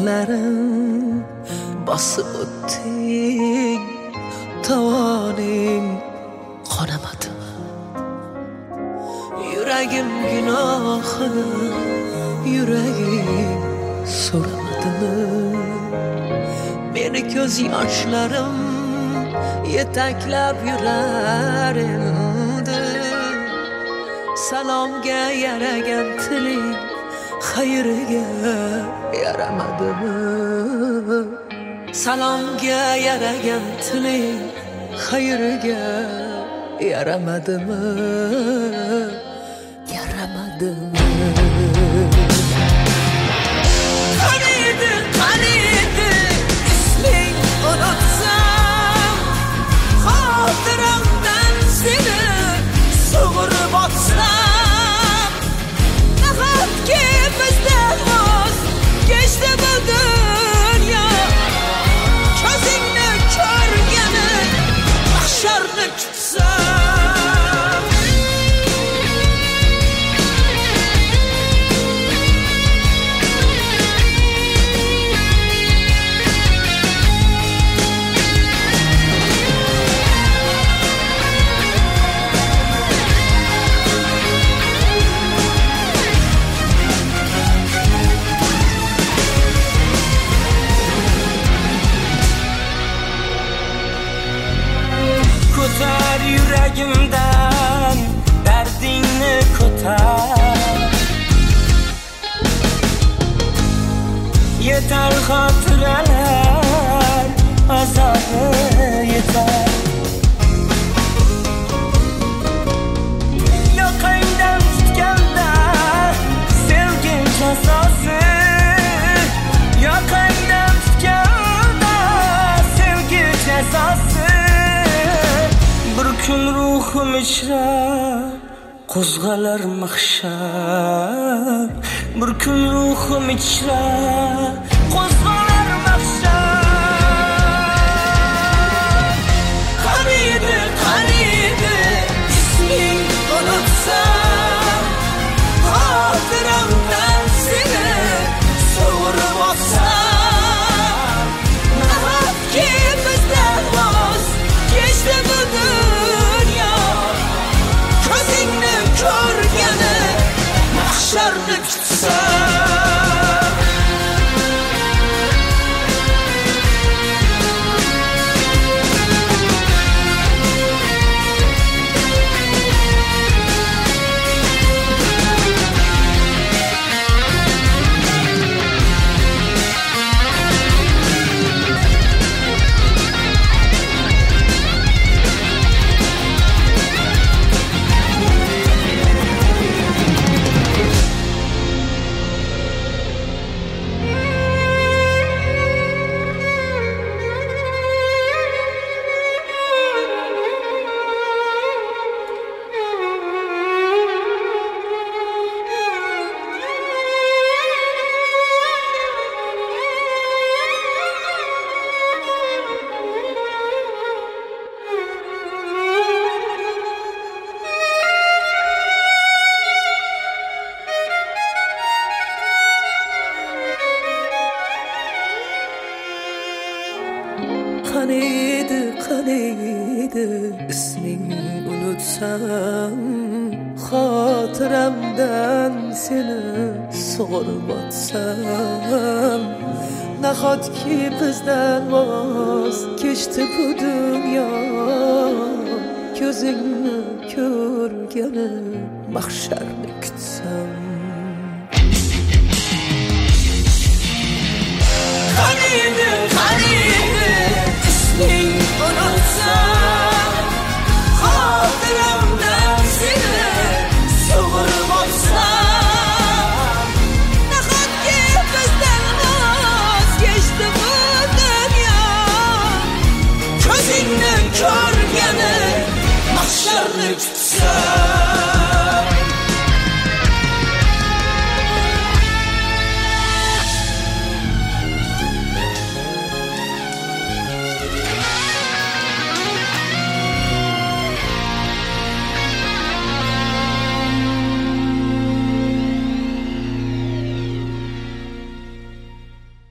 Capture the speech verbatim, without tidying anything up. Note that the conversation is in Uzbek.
yo'llarim bosib o'tding, tovoning qonamadimi? Yuragim gunohini, yuragim so'ramadimi? Meni ko'z yoshlarim yetaklab yurar endi. Salomga yaragan tiling xayriga yaramadimi? Salomga yaragan tiling xayriga yaramadimi? Yaramadimi? Qaniydi, qaniydi isming unutsam, xotiramdan seni sug'urib otsam, nahotki bizdan voz kechdi bu dunyo, ko'zingni ko'rgani mahsharni kutsam. Ko'tar yuragimdan dardingni ko'tar, yetar xotiralar azobi yetar. Yoqangdan tutganda sevgim jazosi, yoqangdan tutganda sevgi jazosi. Bir kun ruhim ichra qo'zg'alar mahshar, bir kun ruhim ichra qo'zg'alar mahshar. Qaniydi, qaniydi isming unutsam, xotiramdan seni sug'urib otsam, nahotki bizdan voz kechdi bu dunyo, ko'zingni ko'rgani mahsharni kutsam. Qaniydi, qaniydi isming unutsam, xotiramdan seni sug'urib otsam, nahotki bizdan voz kechdi bu dunyo, ko'zingni ko'rgani mahsharni kutsam. Qaniydi, qaniydi isming unutsam, xotiramdan seni sug'urib otsam, nahotki bizdan voz kechdi bu dunyo, ko'zingni ko'rgani mahsharni kutsam.